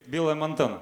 Белая Монтана.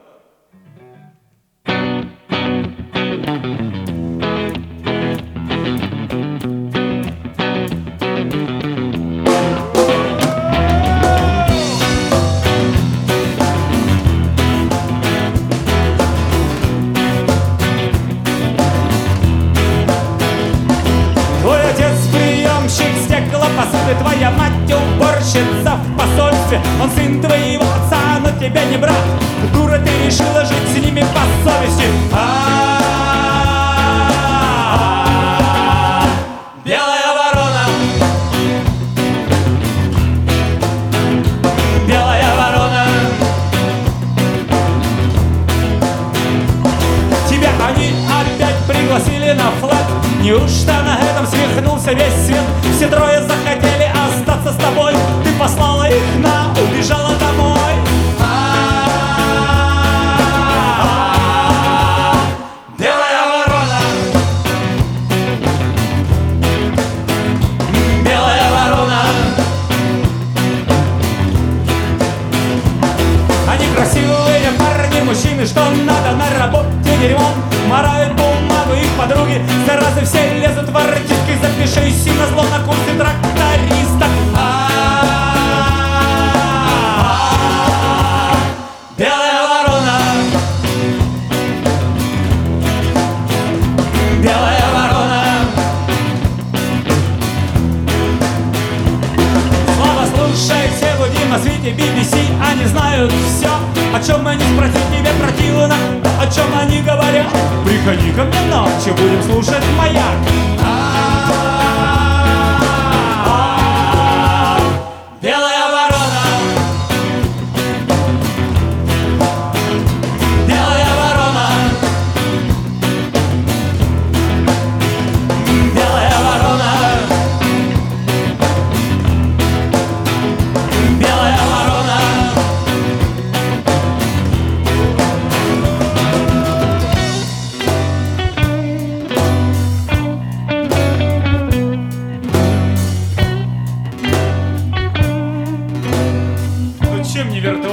Твой отец приемщик стеклопосуды, твоя мать уборщица в посольстве. Он сын твоего отца, но тебе не брат. Дура, ты решила жить с ними по совести. Белая ворона, белая ворона, тебя они опять пригласили на флаг. Неужто на этом свихнулся весь свет? Все трое захотели остаться с тобой. Ты послала их на, убежала домой. Белая ворона, белая ворона. Они красивые парни, мужчины, что надо на работе дерьмом. Морают бумагу их подруги, заразы все лезут в артистки. Запишись и назло на курсе тракториста. Белая ворона, белая ворона. Слава, слушай, все будем на свете BBC. Они знают все, о чем мы не спросить, тебе противно. О чем они говорят? Приходи ко мне ночью, будем слушать маяк. Белая ворона, белая ворона, белая ворона, белая ворона. Ну чем не виртуоз?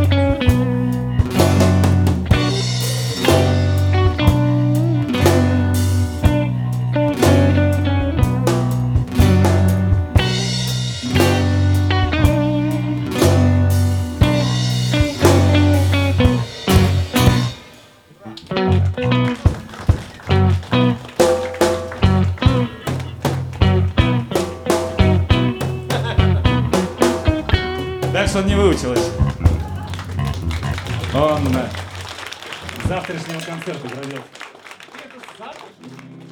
Дальше он не выучилась. Он завтрашнего концерта грозил.